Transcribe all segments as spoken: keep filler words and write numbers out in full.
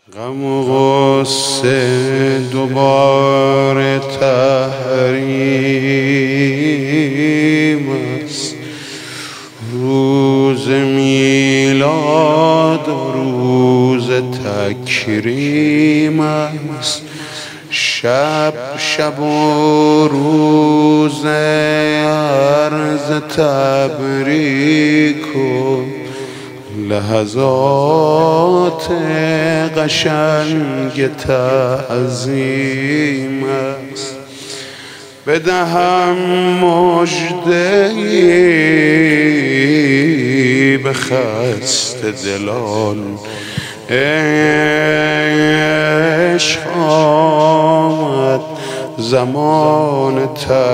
غم و غصه دوباره تحریم است، روز میلاد و روز تکریم است، شب شب و روز عرض تبریک و لحظات قشنگ تعظیم است. بدهم مژده‌ای به خسته دلان، عشق آمد زمان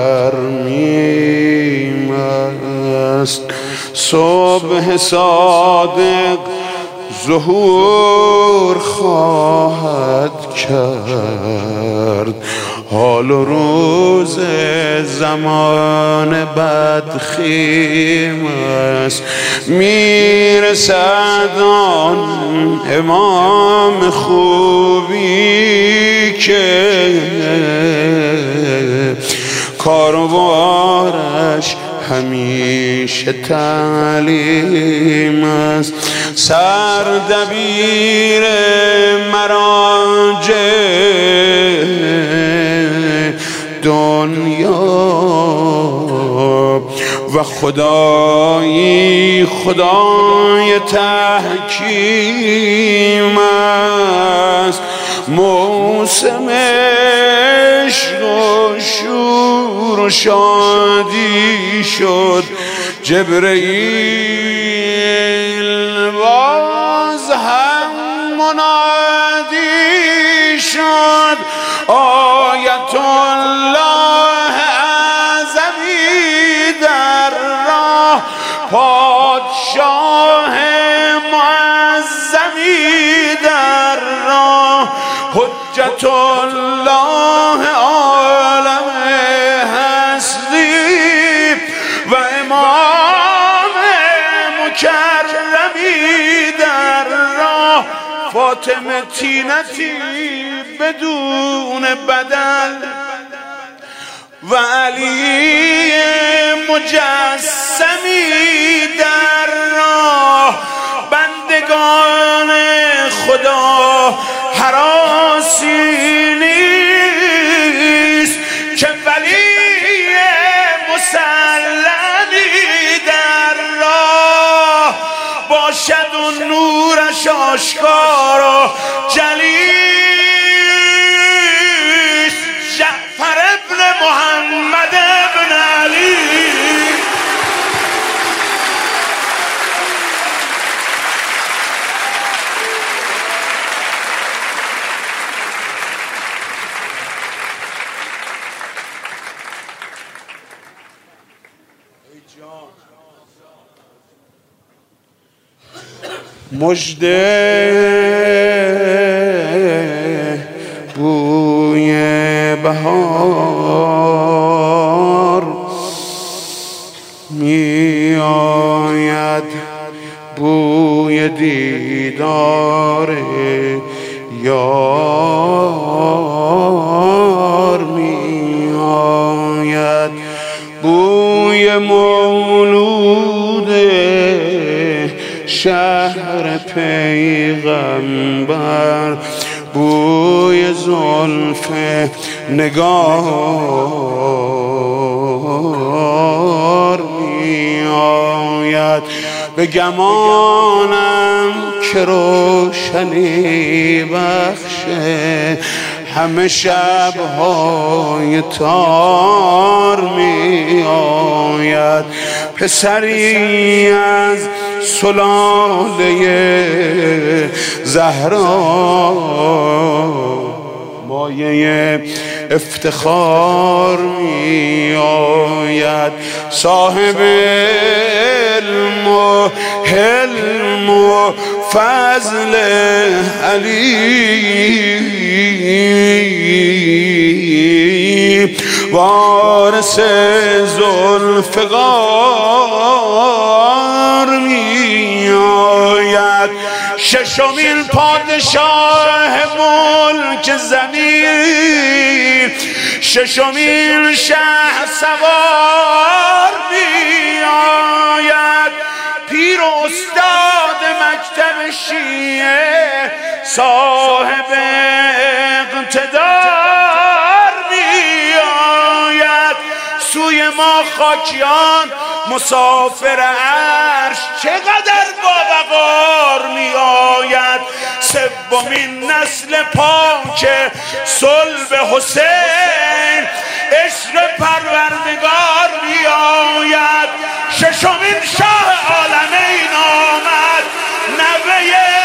ترمیم است. صبح صادق ظهور خواهد کرد، حال و روز زمان بدخیم است. میرسد آن امام خوبی که کاروارش همیشه تعلیم است. سردبیر مراجع دنیا و خدایی خدای تحکیم است. موسم عشق و شور و شادی شد، جبرئیل باز هم منادی شد. آیت الله اعظمی در راه، پادشاه معظمی در راه، حجت الله عالم هستی و امام مکرمی در راه، فاطمه طینتی بدون بدل و علی مجسمی در راه. بندگان خدا هراسی نیست که ولی مسلمی در راه باشد و نورش آشکار و جلیست. جعفر ابن محمد ابن علی. مژده بوی بهار می آید، بوی دیدار یار می آید، بوی مولود شهر پیغمبر، بوی زلف نگار می آید. به گمانم که روشنی بخشه همه شب‌های تار می آید. پسری از سلاله زهرا، مایه افتخار می آید. صاحب علم و حلم و فضل علی، وارث ذوالفقار می آید. ششمین پادشاه ملک زمین، ششمین شه سوار میآید، پیر و استاد مکتب شیعه صاحب اقتدار میآید، سوی ما خاکیان مسافر عرش چقدر با وقار میآید، سومین نسل پاک صلب حسین عشق پروردگار میآید، ششمین شاه عالمین آمد، نوه